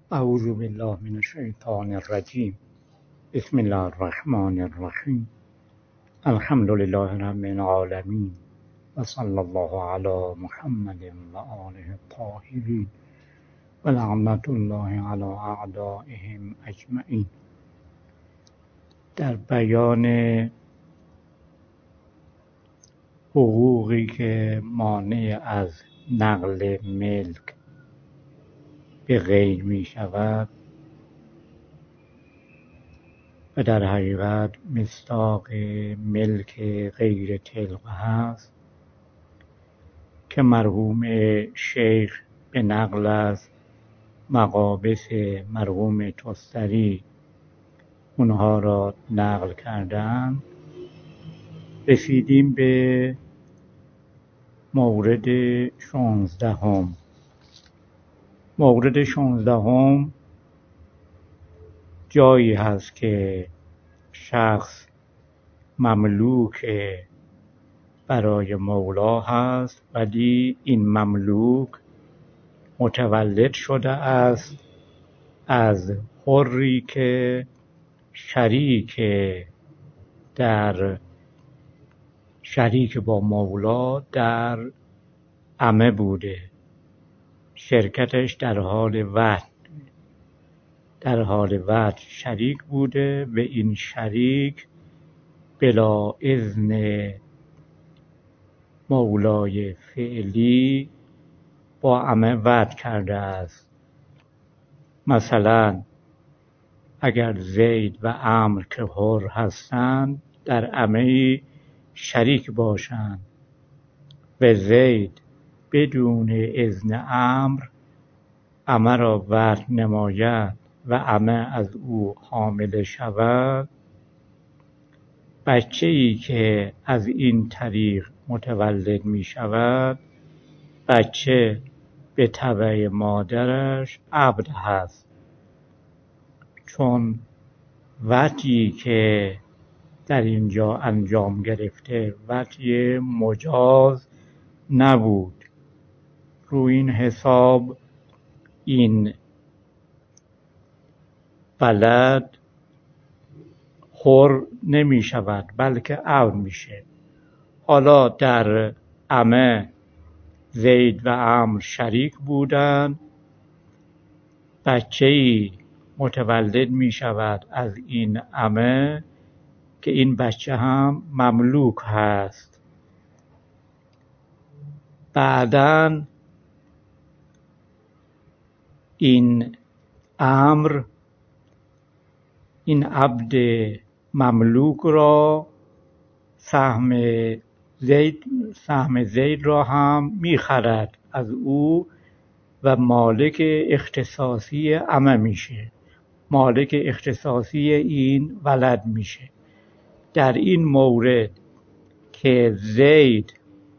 اعوذ بالله من الشیطان الرجیم. بسم الله الرحمن الرحیم. الحمد لله رب العالمین و صلی الله علی محمد و آله الطاهرین و لعنت الله علی اعدائهم اجمعین. در بیان حقوقی که مانع از نقل ملک به غیر می شود و در حقیقت مصداق ملک غیر طلق هست که مرحوم شیخ به نقل از مقابس مرحوم تستری اونها را نقل کردن، رسیدیم به مورد 16. مورد 16 جایی هست که شخص مملوک برای مولا هست، ولی این مملوک متولد شده است از حری که شریک با مولا در عمه بوده، شرکتش در حال وعد شریک بوده و این شریک بلا اذن مولای فعلی با عمه وعد کرده است. مثلا اگر زید و عمرو که حر هستند در عمه شریک باشند و زید بدون اذن عمه را وعد نماید و عمه از او حامل شود، بچه‌ای که از این طریق متولد می شود بچه به تبع مادرش عبد هست، چون وطئی که در اینجا انجام گرفته وطی مجاز نبود. رو این حساب این ولد حر نمی شود بلکه عبد میشه. حالا در عمه زید و عمرو شریک بودند، بچه‌ای متولد می شود از این عمه که این بچه هم مملوک هست. بعداً این عمرو این عبد مملوک را سهم زید را هم میخرد از او و مالک اختصاصی عمه میشه، مالک اختصاصی این ولد میشه. در این مورد که زید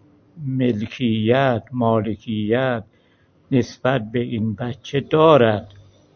مالکیت نسبت به این بچه دارد،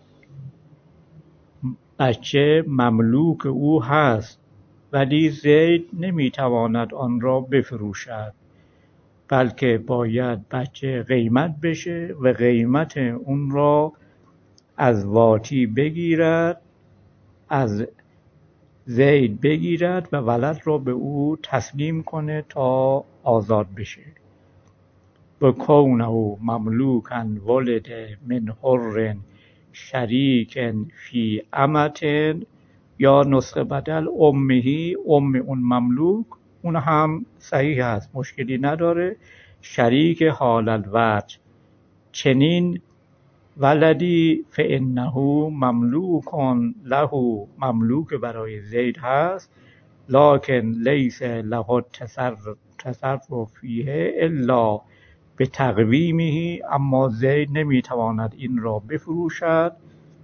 بچه مملوک او هست، ولی زید نمیتواند آن را بفروشد، بلکه باید بچه قیمت بشه و قیمت اون را از واطی بگیرد، از زید بگیرد و ولد را به او تسلیم کنه تا آزاد بشه. و کونه مملوکا ولد من حر شریک فی امت، یا نسخه بدل امهی، ام اون مملوک، اون هم صحیح هست، مشکلی نداره، شریک حال الوجه، چنین ولدی فانه مملوک له، مملوک برای زید هست، لکن لیس له تصرف فیه الا به تقویمه، اما زید نمیتواند این را بفروشد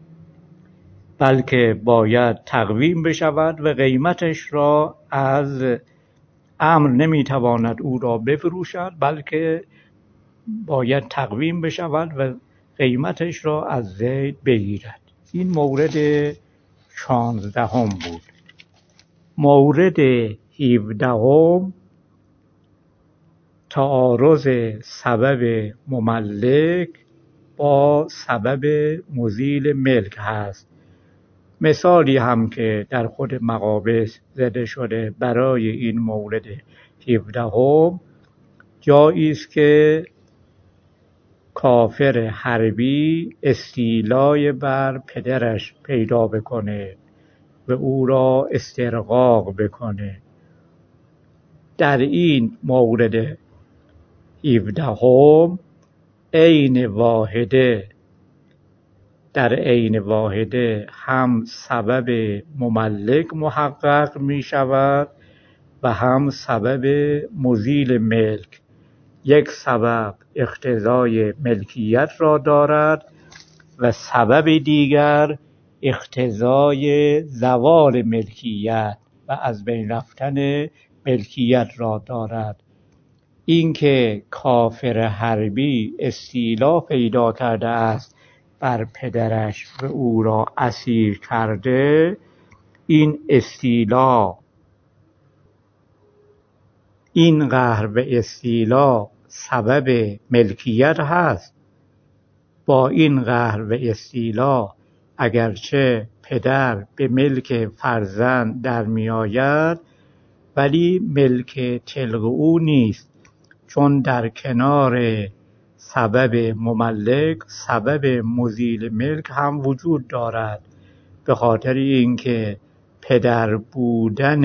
بلکه باید تقویم بشود و قیمتش را از عمرو نمیتواند او را بفروشد بلکه باید تقویم بشود و قیمتش را از زید بگیرد. این مورد 16 بود. مورد 17 تعارض سبب مملک با سبب مزیل ملک هست. مثالی هم که در خود مقابس زده شده برای این مورد 17 جایی است که کافر حربی استیلای بر پدرش پیدا بکنه و او را استرقاق بکنه. در این مورد 17 عین واحده، در عین واحده هم سبب مملک محقق می شود و هم سبب مزیل ملک. یک سبب اقتضای ملکیت را دارد و سبب دیگر اقتضای زوال ملکیت و از بین رفتن ملکیت را دارد. اینکه کافر حربی استیلا پیدا کرده است بر پدرش و او را اسیر کرده، این استیلا، این قهر و استیلا سبب ملکیت هست. با این قهر و استیلا اگرچه پدر به ملک فرزند در می آید ولی ملک طلق او نیست، چون در کنار سبب مملک سبب مزیل ملک هم وجود دارد، به خاطر اینکه پدر بودن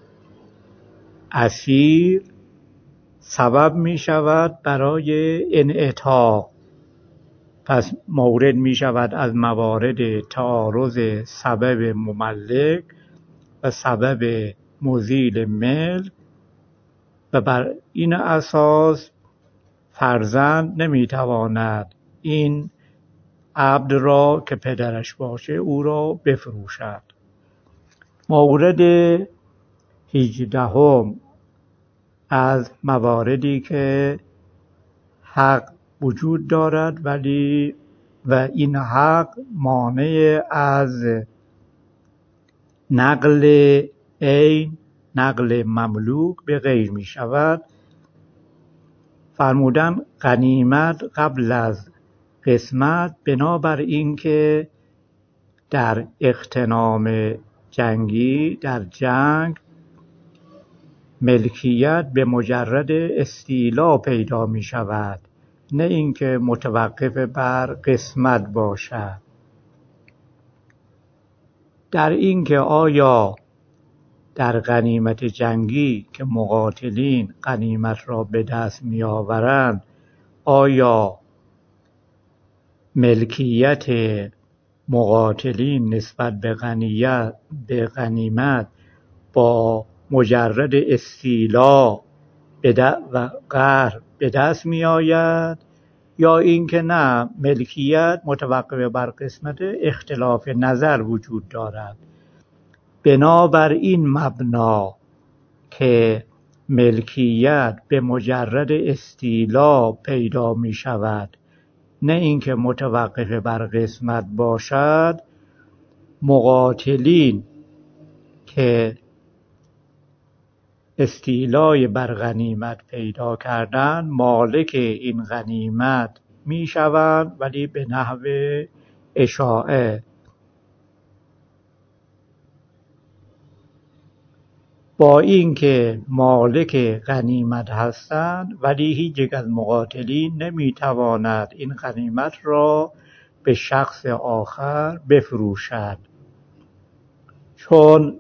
اسیر سبب می شود برای انعتاق. پس مورد می شود از موارد تعارض سبب مملک و سبب مزیل ملک و بر این اساس فرزند نمی تواند این عبد را که پدرش باشه او را بفروشد. مورد 18 از مواردی که حق وجود دارد ولی و این حق مانع از نقل عین، نقل مملوک به غیر می شود. فرمودن غنیمت قبل از قسمت بنابر اینکه در اغتنام جنگی، در جنگ، ملکیت به مجرد استیلا پیدا می شود، نه اینکه متوقف بر قسمت باشد. در اینکه آیا در غنیمت جنگی که مقاتلین غنیمت را به دست می آورند، آیا ملکیت مقاتلین نسبت به غنیمت با مجرد استیلا و قهر به دست می آید، یا اینکه نه، ملکیت متوقف بر قسمت اختلاف نظر وجود دارد. بنابر این مبنا که ملکیت به مجرد استیلا پیدا می شود، نه اینکه متوقف بر قسمت باشد، مقاتلین که استیلای بر غنیمت پیدا کردن مالک این غنیمت می شوند، ولی به نحو اشاعه. با اینکه مالک غنیمت هستند ولی هیچ یک از مقاتلین نمی تواند این غنیمت را به شخص آخر بفروشد، چون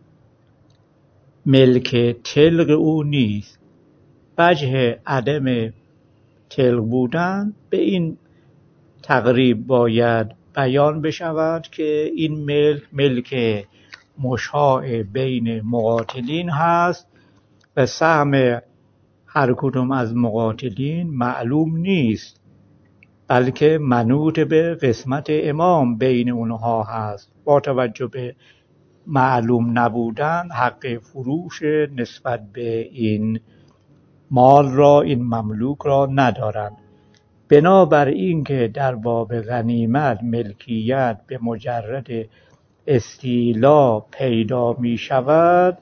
ملک طلق او نیست. وجه عدم طلق بودن به این تقریب باید بیان بشود که این ملک مشاع بین مقاتلین هست و سهم هر کدوم از مقاتلین معلوم نیست، بلکه منوط به قسمت امام بین اونها هست. با توجه به معلوم نبودن حق فروش نسبت به این مال را، این مملوک را ندارند. بنابر این که در باب غنیمت ملکیت به مجرد استیلا پیدا می شود،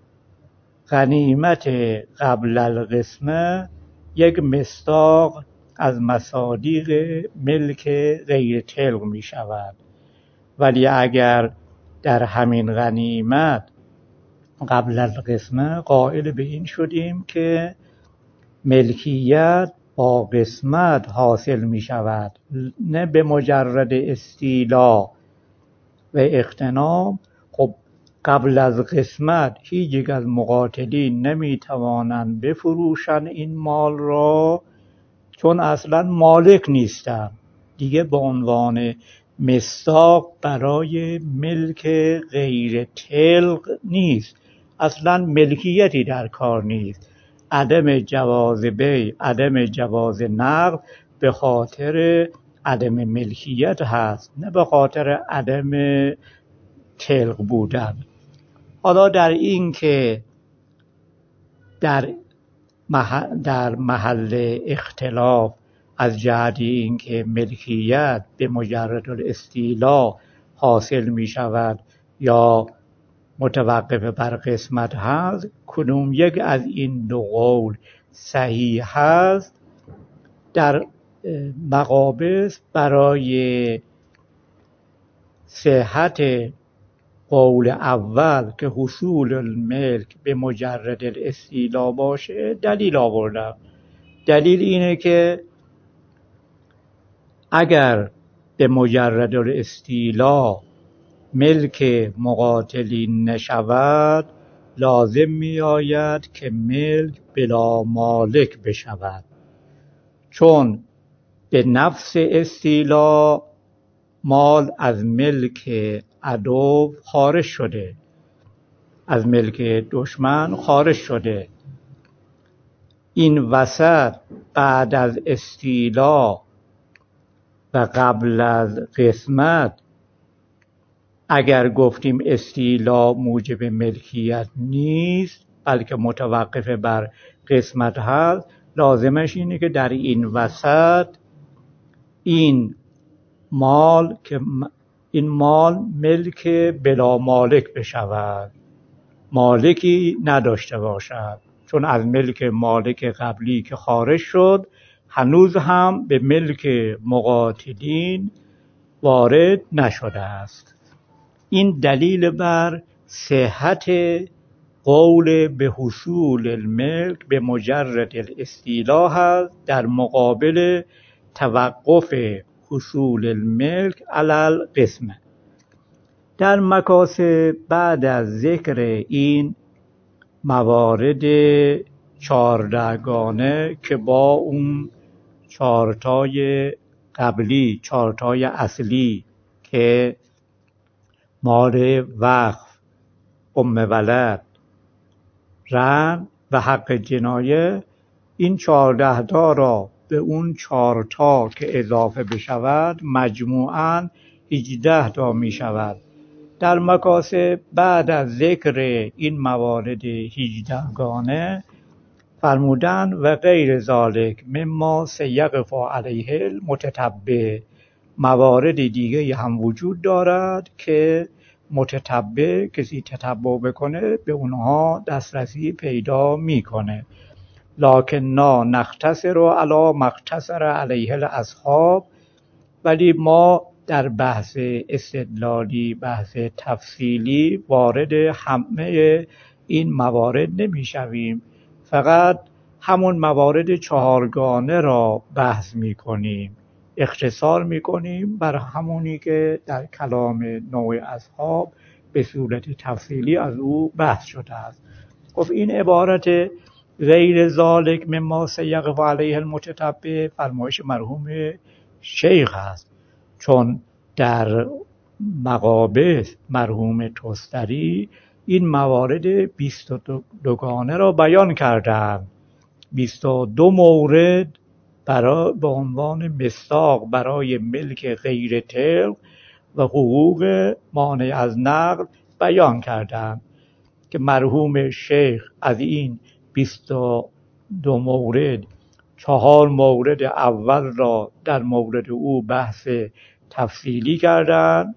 غنیمت قبل القسمه یک مصداق از مصادیق ملک غیر طلق می شود. ولی اگر در همین غنیمت قبل از قسمه قائل به این شدیم که ملکیت با قسمت حاصل می شود، نه به مجرد استیلا و اغتنام، خب قبل از قسمت هیچ یک از مقاتلین نمی توانند بفروشن این مال را، چون اصلا مالک نیستن دیگه، به عنوان مصداق برای ملک غیر طلق نیست، اصلا ملکیتی در کار نیست. عدم جواز بیع، عدم جواز نقد به خاطر عدم ملکیت هست، نه به خاطر عدم طلق بودن. حالا در این که در محل اختلاف از جهت این که ملکیت به مجرد الاستیلا حاصل می شود یا متوقف بر قسمت هست، کدوم یک از این دو قول صحیح هست؟ در مقابس برای صحت قول اول که حصول الملک به مجرد الاستیلا باشه دلیل آوردم. دلیل اینه که اگر به مجرد الاستیلا ملک مقاتلین نشود، لازم می آید که ملک بلا مالک بشود، چون به نفس استیلا مال از ملک عدو خارج شده، از ملک دشمن خارج شده. این وسط بعد از استیلا و قبل از قسمت اگر گفتیم استیلا موجب ملکیت نیست بلکه متوقف بر قسمت هست، لازمش اینه که در این وسط این مال ملک بلا مالک بشود، مالکی نداشته باشد، چون از ملک مالک قبلی که خارج شد هنوز هم به ملک مقاتلین وارد نشده است. این دلیل بر صحت قول به حصول الملک به مجرد الاستیلا هست در مقابل توقف حصول الملک علی القسمه. در مکاسب بعد از ذکر این موارد 14 گانه که با اون 4 تای قبلی، 4 تای اصلی که مال وقف، ولد، رهن و حق جنایه، این 14 تا را به اون 4 تا که اضافه بشود مجموعاً 18 تا می شود. در مکاسب بعد از ذکر این موارد 18 گانه فرمودن و غیر ذالک مما سیقف علیه المتتبع، موارد دیگه هم وجود دارد که متتبع کسی تتبع بکنه به اونها دسترسی پیدا میکنه. لکن نختصر علی مختصر علیه الاصحاب، ولی ما در بحث استدلالی، بحث تفصیلی وارد همه این موارد نمیشویم، فقط همون موارد 4 گانه را بحث میکنیم، اختصار میکنیم بر همونی که در کلام نوع اصحاب به صورت تفصیلی از او بحث شده است. خب این عبارت غیر ذالک مما سیقف علیه المتتبع فرمایش مرحوم شیخ است، چون در مقابس مرحوم تستری این موارد 22 گانه را بیان کردند. 22 مورد به عنوان مصداق برای ملک غیر طلق و حقوق مانع از نقل بیان کردند که مرحوم شیخ از این 22 مورد 4 مورد اول را در مورد او بحث تفصیلی کردند،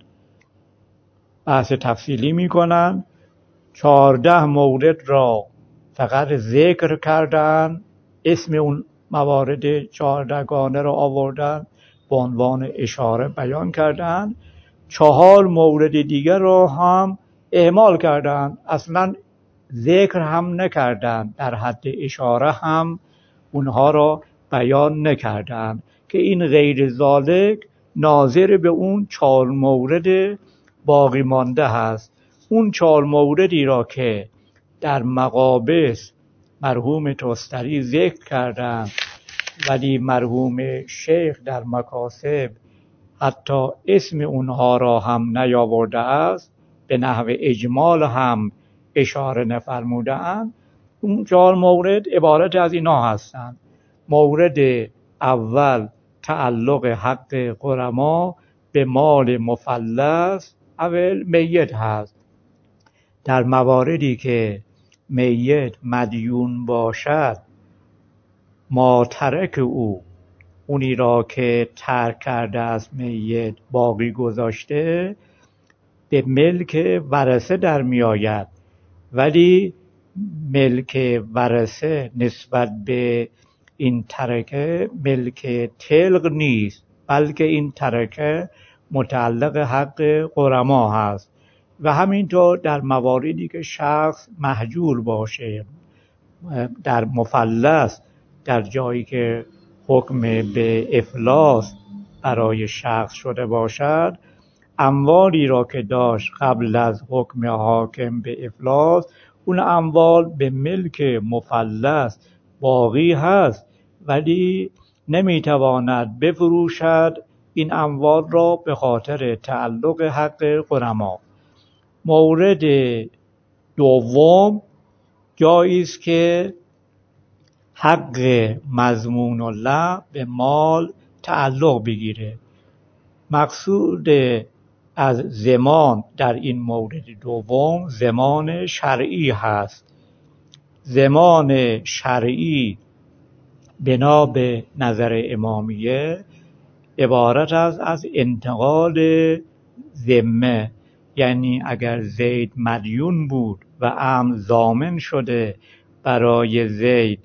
بحث تفصیلی میکنند. 14 مورد را فقط ذکر کردند، اسم اون موارد 14گانه را آوردن به عنوان اشاره بیان کردن. 4 مورد دیگر را هم اهمال کردن، اصلا ذکر هم نکردن، در حد اشاره هم اونها را بیان نکردن که این غیر ذالک ناظر به اون 4 مورد باقی مانده هست. اون 4 موردی را که در مقابس مرحوم توستری ذکر کردن ولی مرحوم شیخ در مکاسب حتی اسم اونها را هم نیاورده است، به نحو اجمال هم اشاره نفرموده اند. اون 4 مورد عبارت از اینا هستند. مورد اول تعلق حق غرما به مال مفلس اول میت هست. در مواردی که میت مدیون باشد، ما ترک او، اونی را که ترک کرده است میت باقی گذاشته، به ملک ورثه در می آید، ولی ملک ورثه نسبت به این ترکه ملک طلق نیست، بلکه این ترکه متعلق حق غرما هست. و همینطور در مواردی که شخص مهجور باشه، در مفلس، در جایی که حکم به افلاس برای شخص شده باشد، اموالی را که داشت قبل از حکم حاکم به افلاس، اون اموال به ملک مفلس باقی هست، ولی نمیتواند بفروشد این اموال را به خاطر تعلق حق غرما. مورد دوم جایی است که حق مضمون الله به مال تعلق بگیره. مقصود از ضمان در این مورد دوم ضمان شرعی هست. ضمان شرعی بنا به نظر امامیه عبارت از انتقال ذمه، یعنی اگر زید مدیون بود و امر ضامن شده برای زید،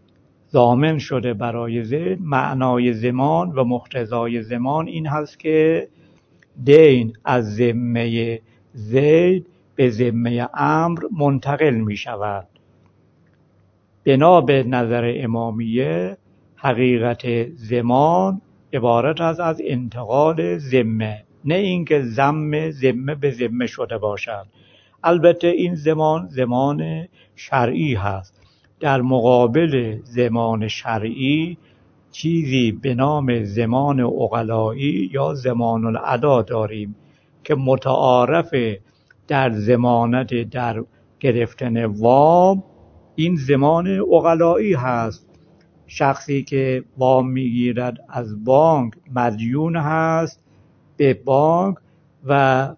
معنای ضمان و مقتضای ضمان این هست که دین از ذمه زید به ذمه عمرو منتقل می شود. بنا به نظر امامیه حقیقت ضمان عبارت از انتقال ذمه، نه اینکه ذمه به ذمه شده باشد. البته این ضمان شرعی هست. در مقابل ضمان شرعی چیزی به نام ضمان عقلایی یا ضمان الادا داریم که متعارف در ضمانت در گرفتن وام. این ضمان عقلایی هست. شخصی که وام میگیرد از بانک مدیون هست به بانک و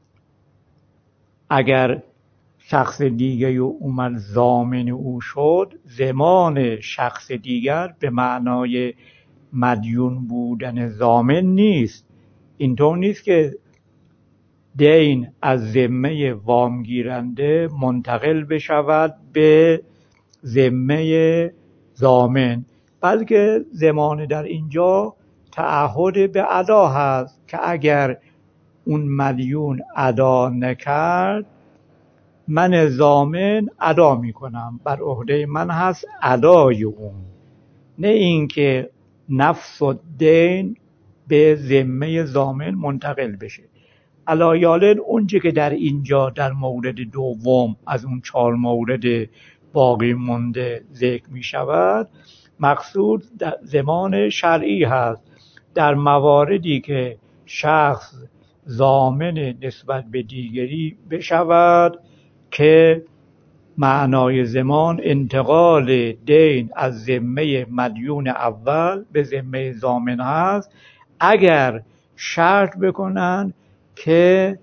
اگر شخص دیگه اومد ضامن او شد، ضمان شخص دیگر به معنای مدیون بودن ضامن نیست. اینطور نیست که دین از ذمه وامگیرنده منتقل بشود به ذمه ضامن، بلکه ضمان در اینجا تعهد به ادا هست که اگر اون مدیون ادا نکرد، من ضامن ادا میکنم، بر عهده من هست ادای اون، نه اینکه نفس و دین به ذمه ضامن منتقل بشه. علایالن اونچه که در اینجا در مورد دوم از اون 4 مورد باقی مونده ذکر می شود، مقصود ضمان شرعی هست. در مواردی که شخص ضامن نسبت به دیگری بشود که معنای ضمان انتقال دین از ذمه مدیون اول به ذمه ضامن هست، اگر شرط بکنن که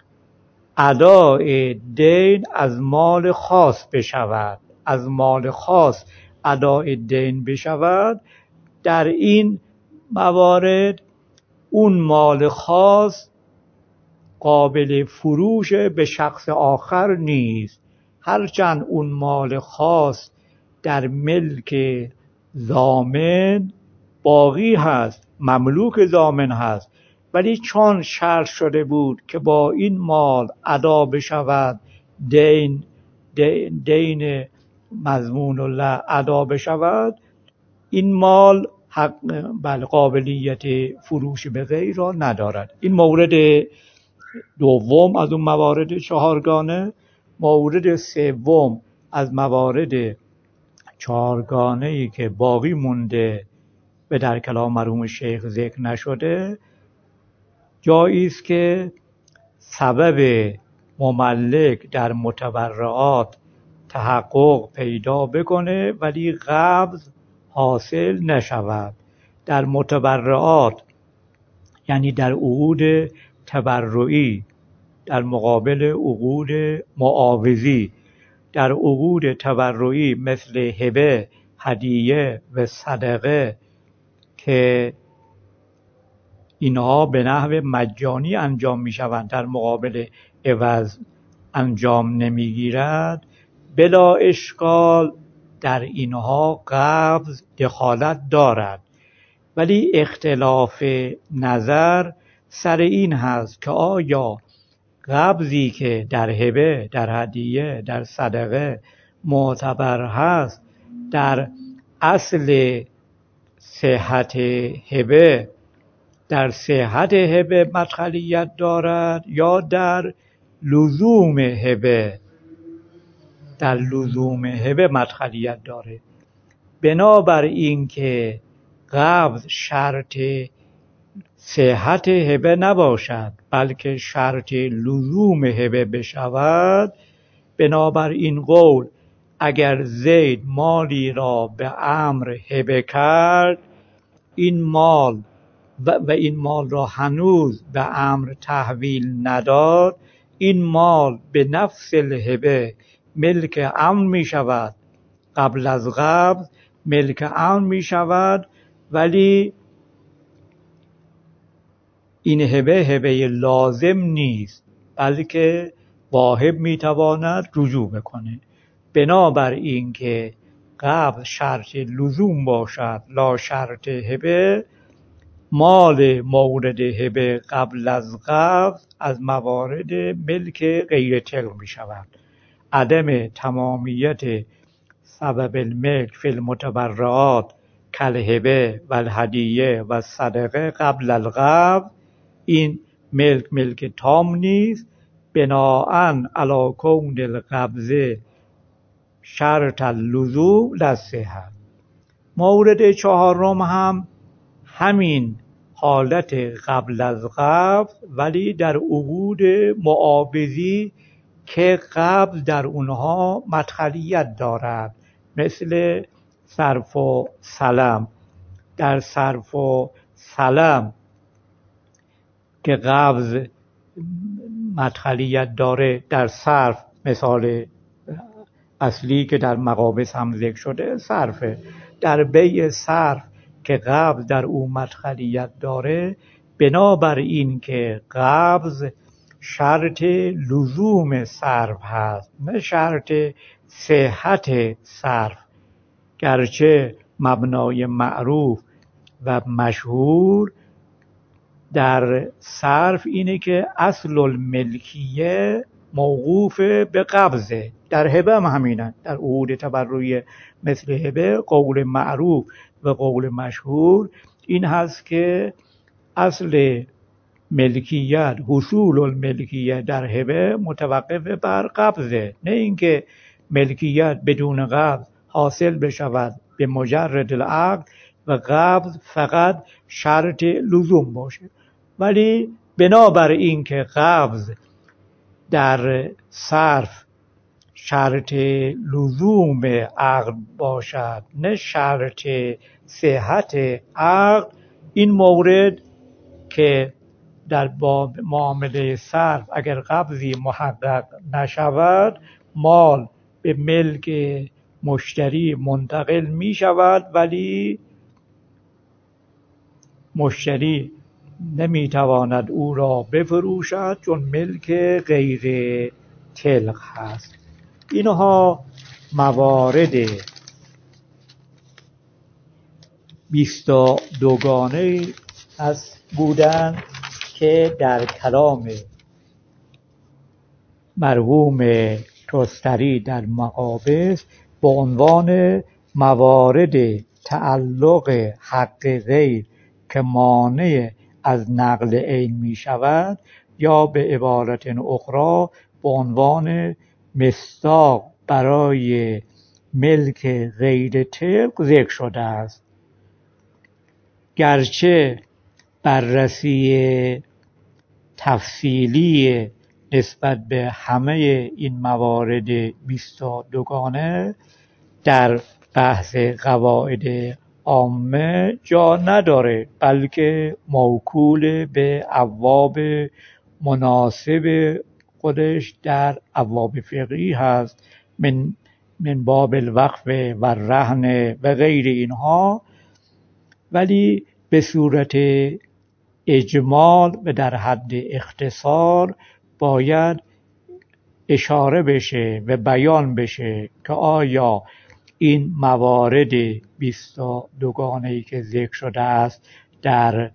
ادای دین از مال خاص بشود، از مال خاص ادای دین بشود، در این موارد اون مال خاص قابل فروش به شخص آخر نیست. هرچند اون مال خاص در ملک ضامن باقی هست، مملوک ضامن هست، ولی چون شرط شده بود که با این مال ادا بشود دین مضمون الله ادا بشود، این مال قابلیت فروش به غیر را ندارد. این مورد دوم از اون موارد چهارگانه. مورد سوم از موارد چهارگانه‌ای که باقی مونده و در کلام مرحوم شیخ ذکر نشده، جایی است که سبب مملک در متبرعات تحقق پیدا بکنه ولی قبض حاصل نشود. در متبرعات یعنی در عقود تبرعی در مقابل عقود معاوضی، در عقود تبرعی مثل هبه، هدیه و صدقه که اینها به نحو مجانی انجام می شوند، در مقابل عوض انجام نمی گیرد، بلا اشکال در اینها قبض دخالت دارد. ولی اختلاف نظر سر این هست که آیا قبضی که در هبه، در هدیه، در صدقه معتبر هست در اصل صحت هبه، در صحت هبه مدخلیت دارد یا در لزوم هبه، در لزوم هبه مدخلیت داره. بنابر این که قبض شرط صحت هبه نباشد بلکه شرط لزوم هبه بشود، بنابر این قول اگر زید مالی را به عمرو هبه کرد، این مال و این مال را هنوز به عمرو تحویل نداد، این مال به نفس الهبه ملک عمرو می شود، قبل از قبض ملک عمرو می شود، ولی این هبه لازم نیست بلکه واهب می تواند رجوع بکنه. بنابر این که قبض شرط لزوم باشد لا شرط هبه، مال مورد هبه قبل از قبض از موارد ملک غیر تلق می شود. عدم تمامیت سبب الملک فی المتبرعات کالهبه و الهدیه و صدقه قبل القبض، این ملک تام نیست، بناءً علی کون القبض شرط اللزوم للصحة. مورد چهارم هم همین حالت قبل از قبض ولی در عقود معاوضی که قبض در اونها مدخلیت دارد، مثل صرف و سلم. در صرف و سلم که قبض مدخلیت داره، در صرف مثال اصلی که در مقابض هم ذکر شده صرفه، در بیع صرف که قبض در او مدخلیت داره، بنابر این که قبض شرط لزوم صرف هست نه شرط صحت صرف، گرچه مبنای معروف و مشهور در صرف اینه که اصل الملکیه موقوف به قبضه. در هبه هم همینه، در عقود تبرعی مثل هبه قول معروف و قول مشهور این هست که اصل ملکیت، حصول الملکیه در هبه متوقف بر قبضه، نه اینکه ملکیت بدون قبض حاصل بشود به مجرد العقد و قبض فقط شرط لزوم باشه. ولی بنابر این که قبض در صرف شرط لزوم عقد باشد نه شرط صحت عقد، این مورد که در معامله صرف اگر قبضی محقق نشود، مال به ملک مشتری منتقل می شود ولی مشتری نمی تواند او را بفروشد چون ملک غیر تلق هست. اینها موارد بیستادوگانه بودند که در کلام مرحوم توستری در مقابس به عنوان موارد تعلق حق غیر که مانع از نقل عین می شود، یا به عبارت اخرى به عنوان مصداق برای ملک غیر طلق ذکر شده است. گرچه بررسی تفصیلی نسبت به همه این موارد 22 در بحث قواعد عامه جا نداره، بلکه موکول به ابواب مناسب خودش در ابواب فقهی هست، من باب الوقف و الرهن و غیر اینها. ولی به صورت اجمال و در حد اختصار باید اشاره بشه و بیان بشه که آیا این موارد 22 که ذکر شده است در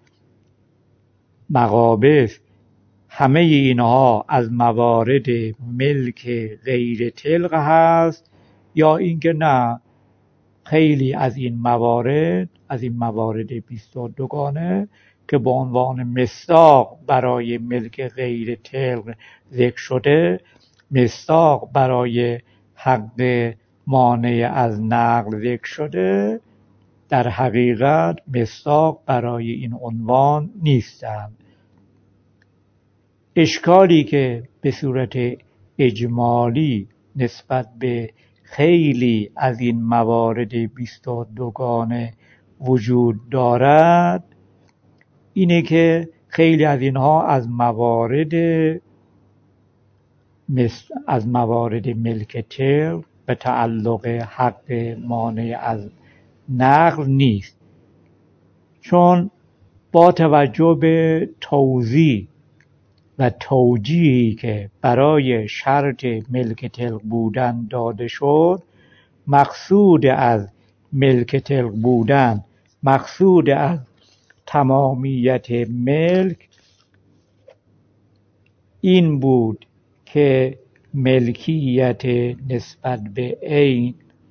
مقابس، همه اینها از موارد ملک غیر طلق هست، یا اینکه نه، خیلی از این موارد 22 که به عنوان مصداق برای ملک غیر طلق ذکر شده، مصداق برای حق مانع از نقل ذکر شده، در حقیقت مصداق برای این عنوان نیستند. اشکالی که به صورت اجمالی نسبت به خیلی از این موارد 22 وجود دارد اینه که خیلی از اینها از موارد ملک طلق به تعلق حق مانع از نقل نیست، چون با توجه به توضیح و توجیهی که برای شرط ملک طلق بودن داده شد، مقصود از ملک طلق بودن، مقصود از تمامیت ملک این بود که ملکیت نسبت به عین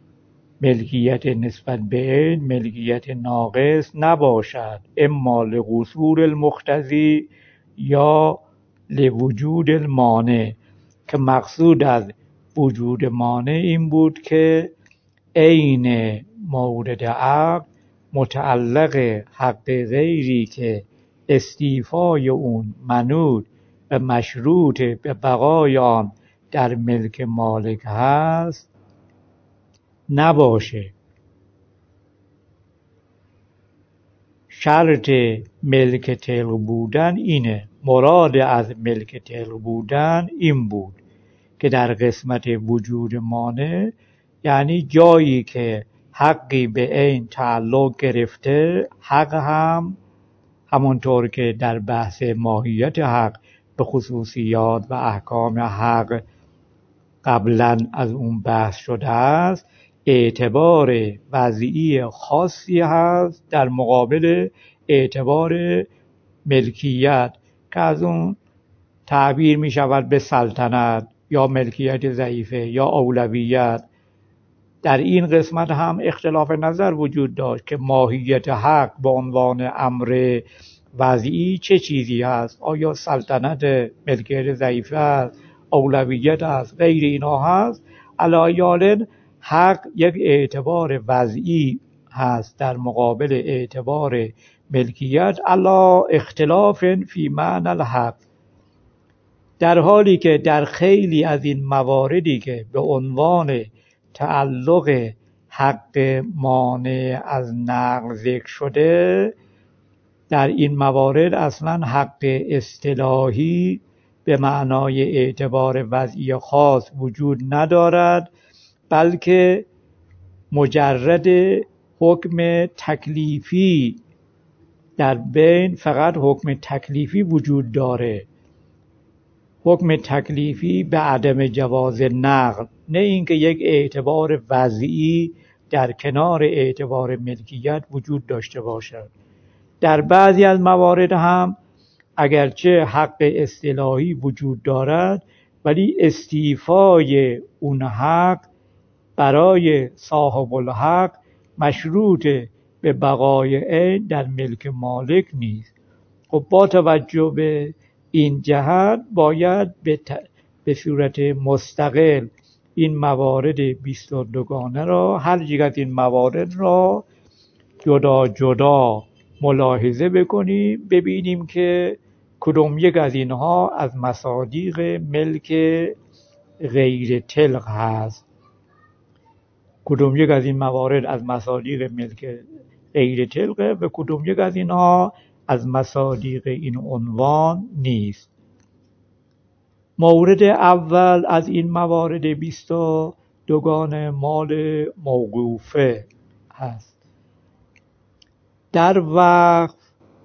ملکیت ناقص نباشد، اما لقصور المقتضی یا لوجود المانع، که مقصود از وجود مانع این بود که عین مورد عقد متعلق حق غیری که استیفای اون منوط و مشروط به بقای آن در ملک مالک هست نباشه. شرط ملک طلق بودن اینه، مراد از ملک طلق بودن این بود که در قسمت وجود مانع، یعنی جایی که حقی به عین تعلق گرفته، حق هم همونطور که در بحث ماهیت حق به خصوصیات و احکام حق قبلا از اون بحث شده است، اعتبار وضعی خاصی هست در مقابل اعتبار ملکیت که از اون تعبیر می شود به سلطنت یا ملکیت ضعیفه یا اولویت. در این قسمت هم اختلاف نظر وجود داشت که ماهیت حق به عنوان امر وضعی چه چیزی هست، آیا سلطنت، ملکیت ضعیفه است، اولویت است، غیر اینا هست. علایال حق یک اعتبار وضعی هست در مقابل اعتبار ملکیت، علی اختلاف فی معنی الحق، در حالی که در خیلی از این مواردی که به عنوان تعلق حق مانع از نقل ذکر شده، در این موارد اصلا حق اصطلاحی به معنای اعتبار وضعی خاص وجود ندارد، بلکه مجرد حکم تکلیفی در بین، فقط حکم تکلیفی وجود داره، حکم تکلیفی به عدم جواز نقل، نه اینکه یک اعتبار وضعی در کنار اعتبار ملکیت وجود داشته باشد. در بعضی از موارد هم اگرچه حق اصطلاحی وجود دارد ولی استیفای اون حق برای صاحب الحق مشروط به بقای عین در ملک مالک نیست. خب با توجه به این جهت باید به صورت مستقل این موارد 22 را، هر یک از این موارد را جدا جدا ملاحظه بکنیم، ببینیم که کدوم یک از اینها از مصادیق ملک غیر طلق هست، کدوم یک از این موارد از مصادیق ملک غیر طلقه و کدوم یک از اینها از مصادیق این عنوان نیست. مورد اول از این موارد 22 مال موقوفه هست. در وقف،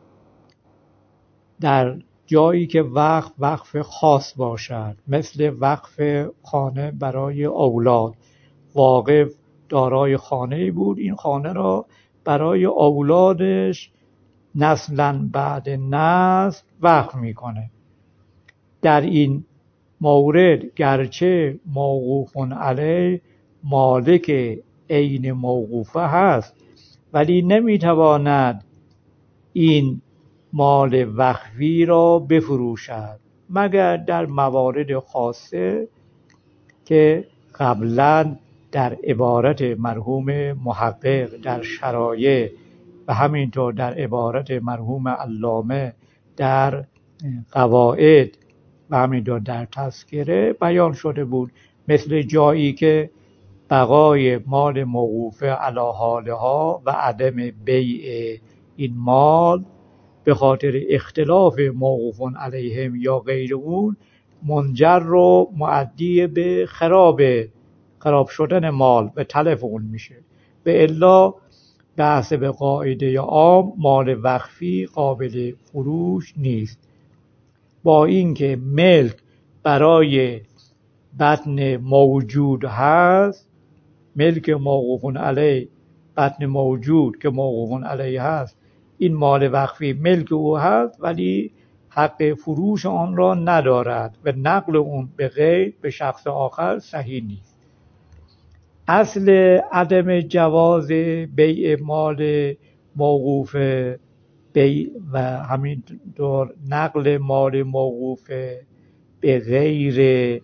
در جایی که وقف خاص باشد، مثل وقف خانه برای اولاد، واقف دارای خانه بود، این خانه را برای اولادش نسلا بعد نسل وقف میکنه. در این مورد گرچه موقوف علیه مالک عین موقوفه هست ولی نمیتواند این مال وقفی را بفروشد مگر در موارد خاصه که قبلا در عبارت مرحوم محقق در شرایع و همینطور در عبارت مرحوم علامه در قواعد و همینطور در تذکره بیان شده بود، مثل جایی که بقای مال موقوفه علی حالها و عدم بیع این مال به خاطر اختلاف موقوف علیهم یا غیر اون منجر و مؤدی به خراب شدن مال و تلف اون میشه. به الا به حسب قاعده عام مال وقفی قابل فروش نیست، با اینکه ملک برای بطن موجود هست، ملک موقوف علیه بطن موجود که موقوف علیه هست، این مال وقفی ملک او هست ولی حق فروش آن را ندارد و نقل اون به غیر به شخص آخر صحیح نیست. اصل عدم جواز بیع مال موقوف بیع و همینطور نقل مال موقوف به غیر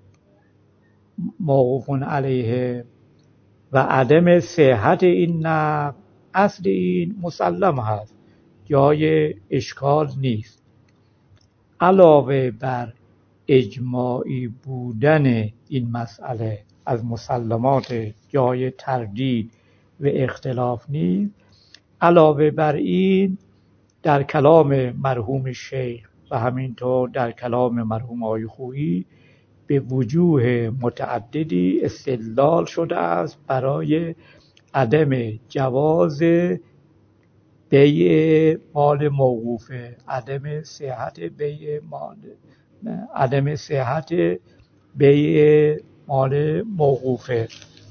موقوف علیه و عدم صحت این نقل، اصل این مسلم هست، جای اشکال نیست. علاوه بر اجماعی بودن این مسئله از مسلمات جای تردید و اختلاف نیست، علاوه بر این در کلام مرحوم شیخ و همینطور در کلام مرحوم آقای خویی به وجوه متعددی استدلال شده است برای عدم جواز بیع مال موقوفه، عدم صحت بیع مال موقوفه.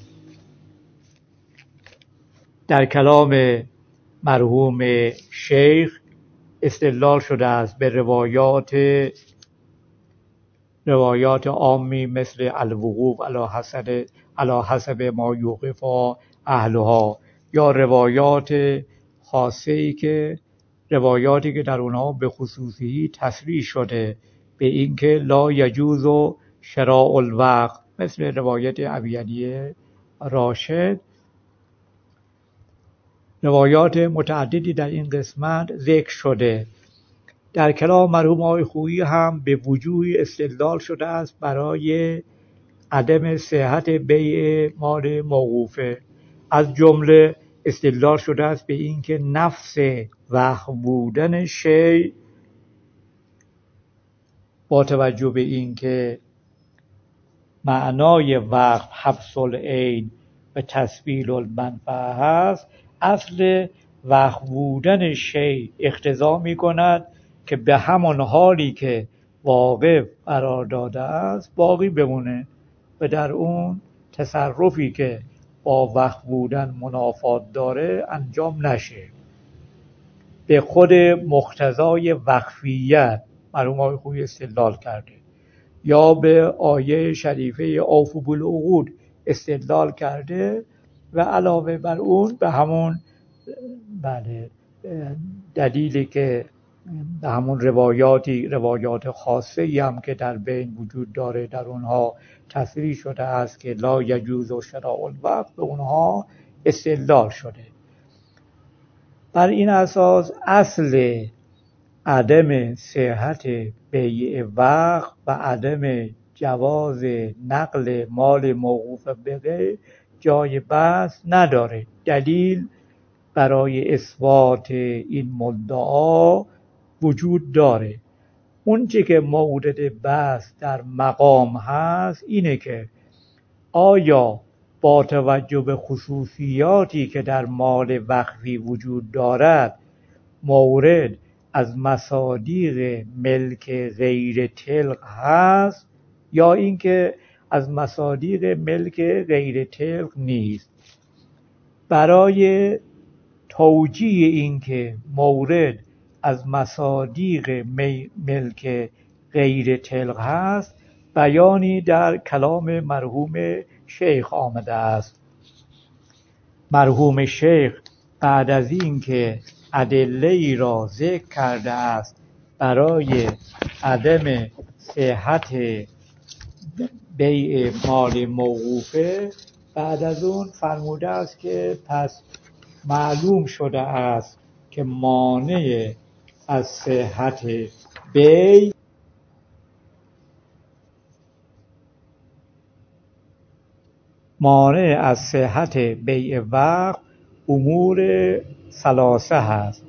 در کلام مرحوم شیخ استدلال شده است به روایات عامی مثل الوقوف علی حسب ما یوقف اهلها، یا روایات خاصه‌ای که روایاتی که در اونها به خصوصی تصریح شده به اینکه لا یجوز شراء الوقف، مثل روایت ابی علی راشد. روایات متعددی در این قسمت ذکر شده. در کلام مرحوم آقای خویی هم به وجوهی استدلال شده است برای عدم صحت بیع مال موقوفه. از جمله استدلال شده است به اینکه نفس وقف بودن شیء با توجه به اینکه معنای وقف حبس العین و تسبیل المنفعه هست، اصل وقف بودن شیء اقتضا می کند که به همان حالی که واقف قرار داده است باقی بمونه و در اون تصرفی که با وقف بودن منافات داره انجام نشه. به خود مقتضای وقفیت مرحوم آقای خویی استدلال کرده یا به آیه شریفه اوفوا بالعقود استدلال کرده و علاوه بر اون به همون دلیلی که به همون روایات خاصه هم که در بین وجود داره در اونها تصریح شده است که لا یجوز شراء الوقف، به اونها استدلال شده. بر این اساس اصل عدم صحت بیع وقف و عدم جواز نقل مال موقوف به غیر جای بحث نداره. دلیل برای اثبات این مدعا وجود داره. اون چه که مورد بحث در مقام هست اینه که آیا با توجه به خصوصیاتی که در مال وقفی وجود دارد مورد از مصادیق ملک غیر تلق هست یا اینکه از مصادیق ملک غیر تلق نیست. برای توجیه این که مورد از مصادیق ملک غیر تلق هست بیانی در کلام مرحوم شیخ آمده است. مرحوم شیخ بعد از این که ادله ای را ذکر کرده است برای عدم صحت بیع مال موقوفه، بعد از اون فرموده است که پس معلوم شده است که مانع از صحت بیع وقف امور ثلاثه هست.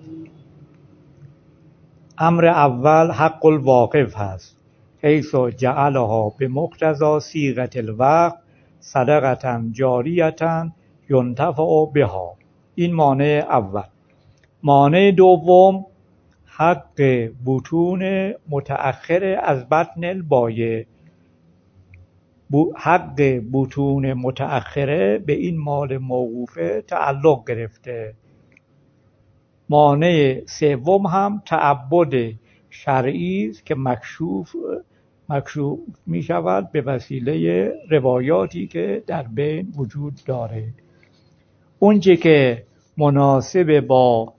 امر اول حق الواقف هست، حیث جعلها به مقتضا صیغة الوقف صدقة جاریة ینتفع بها. این مانع اول. مانع دوم حق بطون متأخر از بطن البایع. حق بطون متأخره به این مال موقوفه تعلق گرفته. مانع سوم هم تعبد شرعی است که مکشوف می شود به وسیله روایاتی که در بین وجود داره. اونچه که مناسب با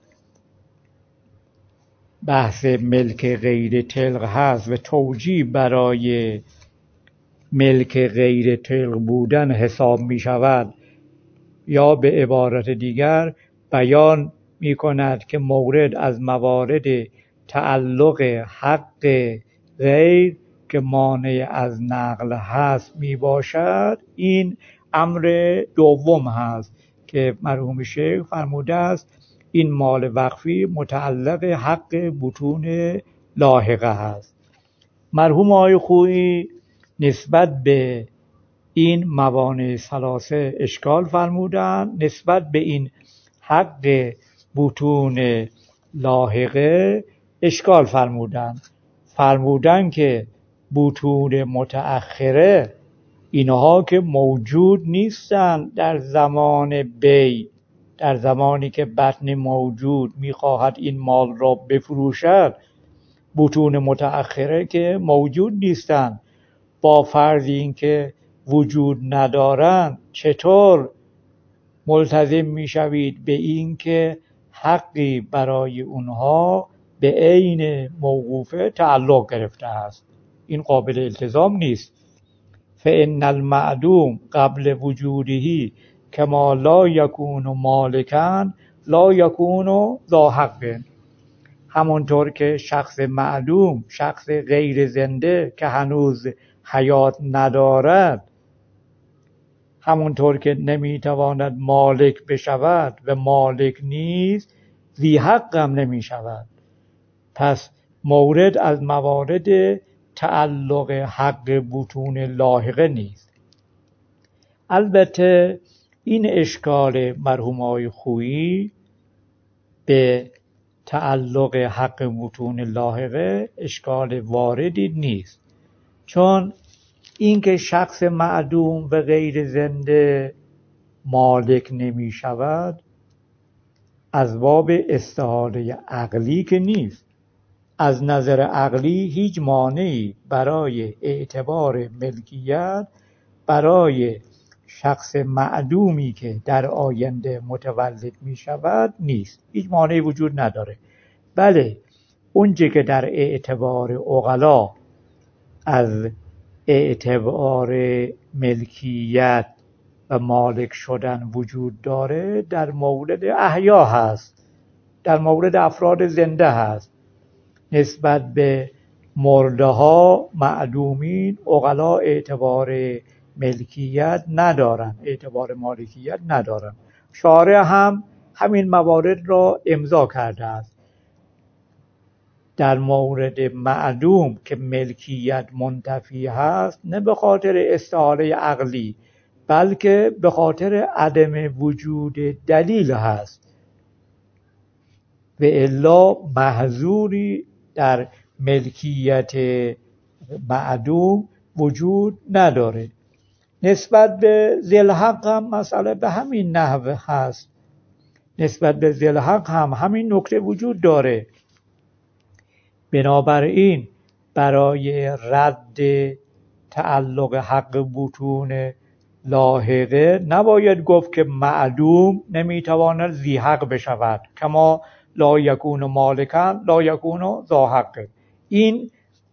بحث ملک غیر تلق هست و توجیه برای ملک غیر تلق بودن حساب می شود یا به عبارت دیگر بیان می کند که مورد از موارد تعلق حق غیر که مانع از نقل هست می باشد، این امر دوم هست که مرحوم شیخ فرموده است این مال وقفی متعلق حق بطون لاحقه هست. مرحوم آقای خویی نسبت به این موانع ثلاثه اشکال فرمودند. نسبت به این حق بطون لاحقه اشکال فرمودند که بطون متأخره اینها که موجود نیستند در زمان بیع، در زمانی که بطن موجود میخواهد این مال را بفروشد، بطون متأخره که موجود نیستند. با فرض این که وجود ندارند چطور ملتزم میشوید به این که حقی برای اونها به عین موقوفه تعلق گرفته است؟ این قابل التزام نیست. فإن المعدوم قبل وجوده کما لا یکون مالکا لا یکون ذا حق. همونطور که شخص معدوم، شخص غیر زنده که هنوز حیات ندارد، همونطور که نمیتواند مالک بشود و مالک نیست، ذی حق هم نمیشود. پس مورد از موارد تعلق حق بطون لاحقه نیست. البته این اشکال مرحوم آقای خویی به تعلق حق بطون لاحقه اشکال واردی نیست، چون اینکه شخص معدوم و غیر زنده مالک نمی شود از باب استحاله عقلی که نیست. از نظر عقلی هیچ مانعی برای اعتبار ملکیت برای شخص معدومی که در آینده متولد می شود نیست. هیچ مانعی وجود نداره. بله، اونچه که در اعتبار عقلا از اعتبار ملکیت و مالک شدن وجود داره در مورد احیا هست، در مورد افراد زنده هست. نسبت به مرده ها معدومین عقلا اعتبار ملکیت ندارن، اعتبار مالکیت ندارن. شارع هم همین موارد را امضا کرده است. در مورد معدوم که ملکیت منتفی هست، نه به خاطر استحاله عقلی بلکه به خاطر عدم وجود دلیل هست و الا محظوری در ملکیت معدوم وجود نداره. نسبت به ذی‌الحق هم مسئله به همین نحو هست. نسبت به ذی‌الحق هم همین نکته وجود داره. بنابراین برای رد تعلق حق بطون لاحقه نباید گفت که معدوم نمیتواند ذی حق بشود، کما لا یکون مالکا لا یکون ذا حق. این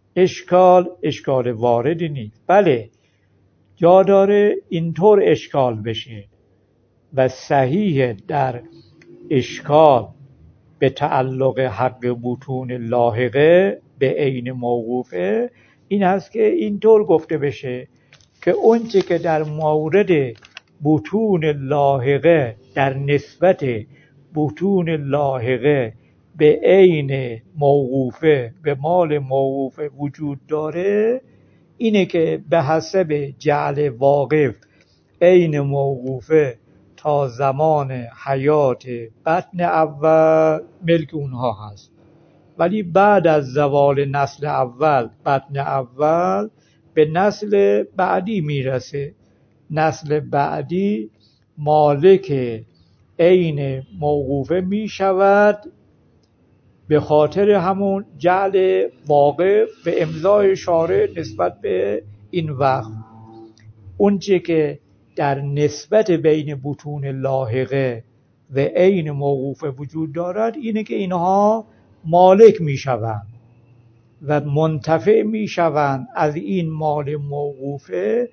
اشکال واردی نیست. بله، جا داره اینطور اشکال بشه و صحیح در اشکال به تعلق حق بطون لاحقه به عین موقوفه این هست که اینطور گفته بشه که اونچه که در مورد بطون لاحقه در نسبت بطون لاحقه به عین موقوفه به مال موقوفه وجود داره اینه که به حسب جعل واقف عین موقوفه تا زمان حیات بطن اول ملک اونها هست، ولی بعد از زوال نسل اول بطن اول به نسل بعدی میرسه. نسل بعدی مالک عین موقوفه میشود به خاطر همون جعل واقع به امضای شارع نسبت به این وقت. اونچه که در نسبت بین بطون لاحقه و عین موقوفه وجود دارد اینه که اینها مالک میشوند و منتفع میشوند از این مال موقوفه،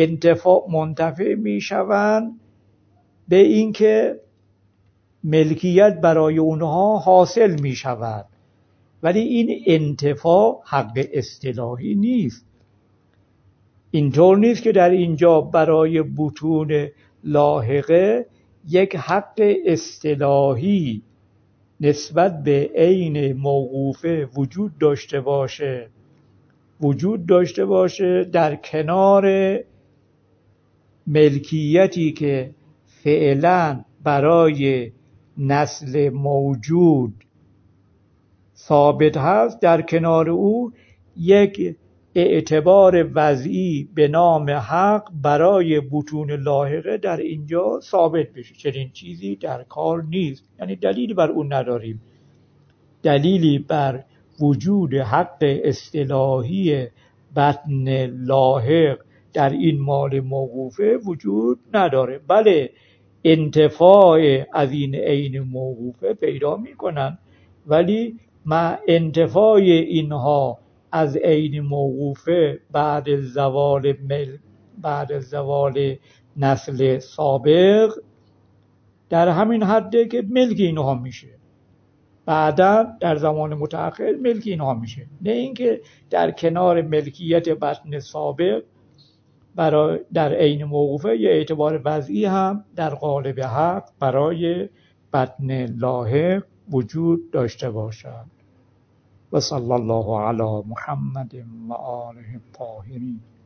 منتفع میشوند به اینکه ملکیت برای اونها حاصل میشود. ولی این انتفاع حق اصطلاحی نیست. اینطور نیست که در اینجا برای بطون لاحقه یک حق اصطلاحی نسبت به عین موقوفه وجود داشته باشه در کنار ملکیتی که فعلا برای نسل موجود ثابت هست. در کنار او یک اعتبار وضعی به نام حق برای بطون لاحقه در اینجا ثابت بشه. چنین چیزی در کار نیست، یعنی دلیلی بر اون نداریم. دلیلی بر وجود حق اصطلاحی بطن لاحق در این مال موقوفه وجود نداره. بله، انتفاع از این عین موقوفه پیدا میکنن، ولی مع انتفاع اینها از عین موقوفه بعد زوال نسل سابق در همین حده که ملک اینها میشه، بعدا در زمان متأخر ملک اینها میشه. نه اینکه در کنار ملکیت بطن سابق برای در عین موقوفه یه اعتبار وضعی هم در قالب حق برای بطن لاحق وجود داشته باشد. و صلی الله علی محمد و آله الطاهرین.